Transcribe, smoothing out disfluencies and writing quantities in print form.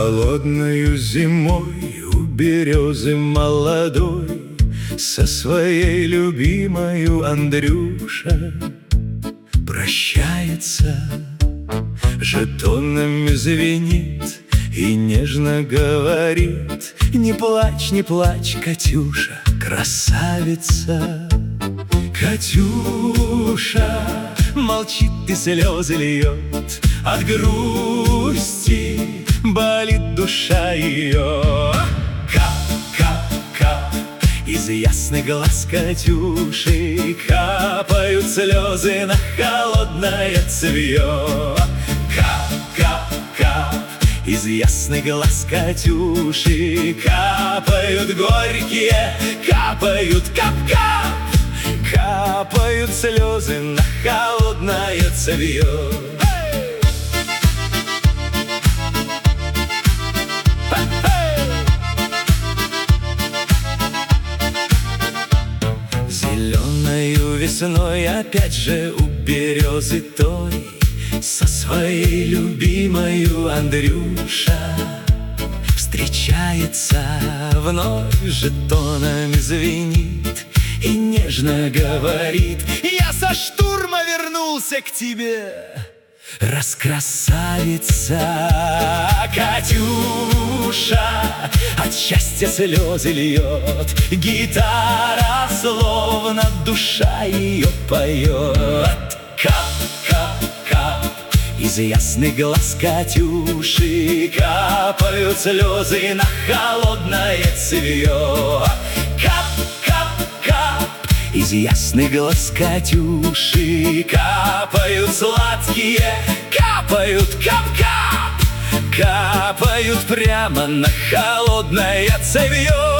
Холодною зимой у березы молодой со своей любимою Андрюша прощается, жетонами звенит и нежно говорит: не плачь, Катюша, красавица. Катюша молчит и слезы льет, от грусти болит душа ее. Кап-кап-кап, из ясных глаз Катюши капают слезы на холодное цевье. Кап-кап-кап, из ясных глаз Катюши капают горькие, капают кап-кап. Капают слезы на холодное цевье. Зеленою весной опять же у березы той со своей любимою Андрюша встречается, вновь жетонами звенит и нежно говорит: я со штурма вернулся к тебе, раскрасавица. Катюша от счастья слезы льет, гитара словно душа ее поет. Кап-кап-кап, из ясных глаз Катюши капают слезы на холодное цевье. Из ясных глаз Катюши капают сладкие, капают кап-кап, капают прямо на холодное цевье.